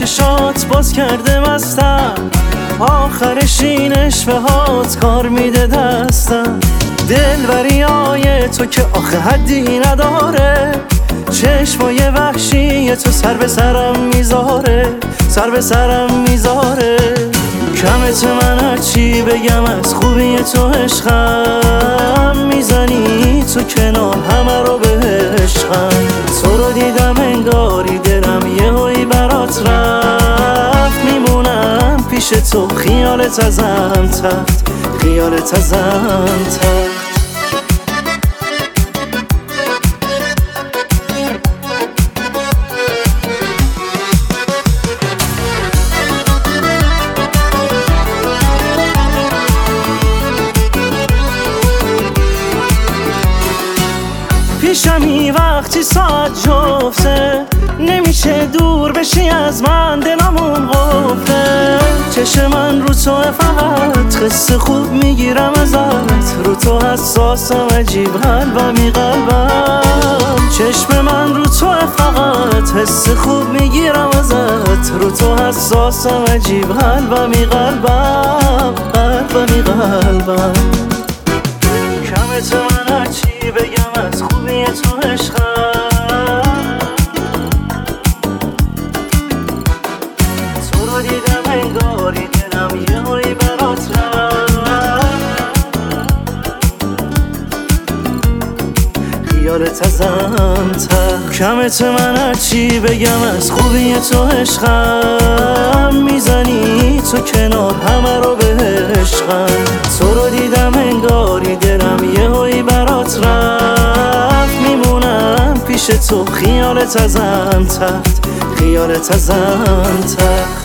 چشات باز کرده مستم، آخرش این اشوه هات کار میده دستم. دلبریای تو که آخه حدی نداره، چشمای وحشی تو سر به سرم میذاره، سر به سرم میذاره. کمت من هرچی بگم از خوبی تو عشقم، میزنی تو کنار همه رو به عشقم. تو رو دیدم انگاری دلم یهویی برات رفت، میمونم پیش تو خیالت ازم تفت، خیالت ازم تفت. پیشمی وقتی ساعت جفته، نمیشه دور بشی از من، دلمون قفله. چشم من رو تو فقط قصه خوب میگیرم ازت، رو تو حساسم عجیب قلبمی قلبم. چشم من رو تو فقط حس خوب میگیرم ازت، رو تو حساسم عجیب قلبمی قلبم، قلبمی قلبم. کمت من هرچی بگم از خوبی تو عشقم، تو رو دیدم انگاری دلم یهویی برات رفت، خیالت ازم تفت. کمت من هرچی بگم از خوبی تو عشقم، میزنی تو کنار همه رو به عشقم. تو رو دیدم انگاری دلم یهویی برات رفت، میمونم پیش تو خیالت ازم تفت، خیالت ازم تفت.